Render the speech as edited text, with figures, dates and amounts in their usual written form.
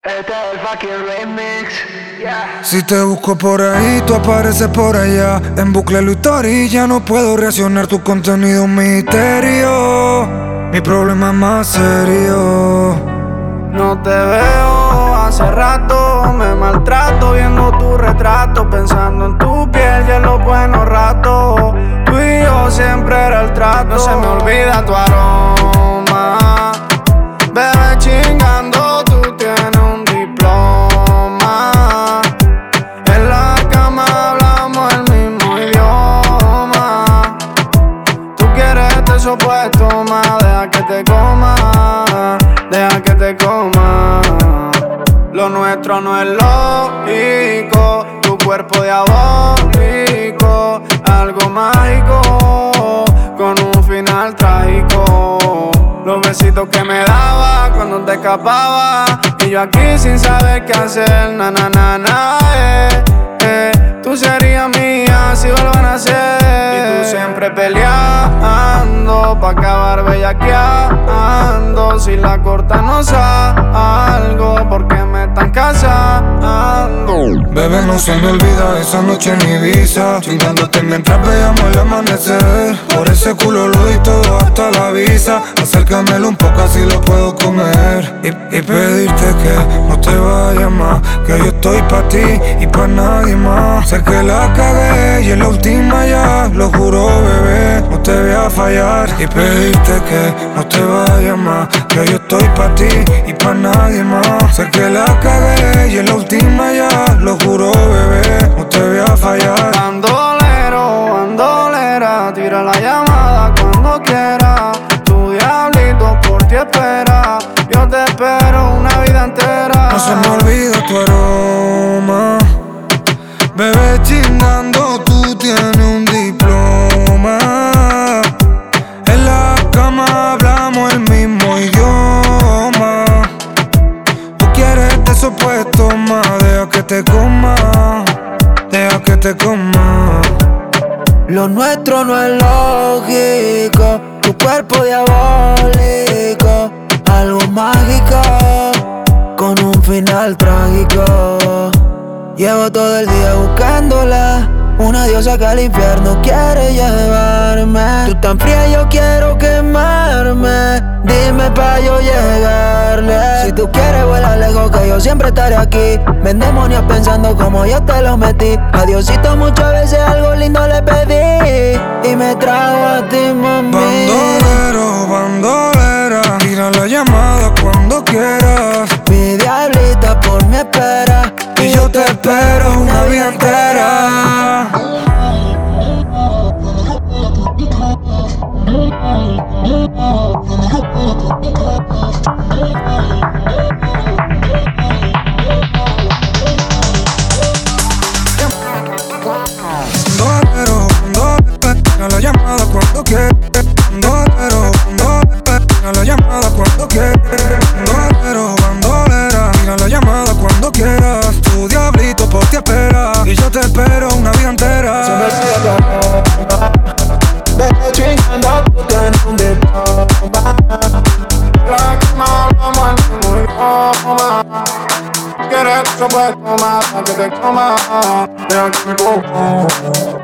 Este es el fucking remix, yeah. Si te busco por ahí, tú apareces por allá. En bucle la historia, ya no puedo reaccionar. Tu contenido un misterio. Mi problema es más serio. No te veo hace rato, me maltrato viendo tu retrato, pensando en tu piel y en los buenos ratos. Tú y yo siempre era el trato. No se me olvida tu aroma, bebé, chingando, tú tienes un diploma. En la cama hablamos el mismo idioma. Tú quieres este supuesto más, deja que te coma, deja que te coma. Lo nuestro no es lógico, tu cuerpo diabólico, algo mágico, con un final trágico. Los besitos que me daba cuando te escapaba, y yo aquí sin saber qué hacer, na na na na, Tú serías mía si vuelvo a nacer. Y tú siempre peleando pa' acabar bellaqueando. Si la corta no salgo porque me están casando. Bebé, no se me olvida esa noche en Ibiza, chingándote mientras veíamos el amanecer. Por ese culo lo di todo hasta la visa. Acércamelo un poco así lo puedo comer. Y pedirte que no te vayas más, que yo estoy pa' ti y pa' nadie más. Sé que la cagué y es la última ya, lo juro, bebé, no te voy a fallar. Y pedirte que no te vayas más, que yo estoy pa' ti y pa' nadie más. Sé que la cagué y es la última ya, lo juro, bebé, no te voy a fallar. Bandolero, bandolera, tira la llamada cuando quiera. Tu diablito por ti espera, yo te espero una vida entera. No se me olvida tu aroma, bebé, chingando, tú tienes un diploma. En la cama hablamos el mismo idioma. Tú quieres este supuesto más, deja que te coma, deja que te coma. Lo nuestro no es lógico, tu cuerpo diabólico, algo mágico, con un final trágico. Llevo todo el día buscándola, una diosa que al infierno quiere llevarme. Tú tan fría, yo quiero quemarme, dime pa' yo llegarle. Si tú quieres vuela lejos que yo siempre estaré aquí. Me endemonias pensando como yo te lo metí. A Diosito muchas veces algo lindo le pedí y me trajo a ti, mami. Bandolero, bandolera, tira la llamada cuando quieras. Mi diablita por mi espera, y yo te espero una vida entera. Bandolero, bandolera, tira la llamada cuando quieras. Bandolero, bandolera, tira la llamada cuando quieras. Bandolero, bandolera, tira la llamada cuando quieras. Tu diablito por ti espera, y yo te espero una vida entera. Se me cierra, bebé, chingando, tú tienes un diploma. La cama hablamos el mismo idioma. Quieres que se puede tomar, que te coma, deja que me coma.